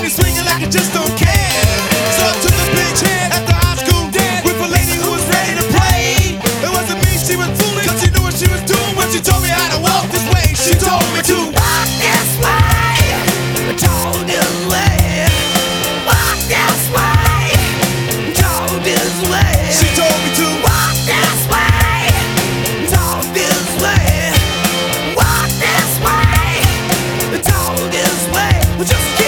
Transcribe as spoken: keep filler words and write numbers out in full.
me swinging like I just don't care. So I took a big chance at the high school dance with a lady who was ready to play. It wasn't me she was fooling, cause she knew what she was doing when she told me how to walk this way. She told me to walk this way, told this way, walk this way, told this way. She told me to walk this way, told this way, walk this way, told this way. Well, just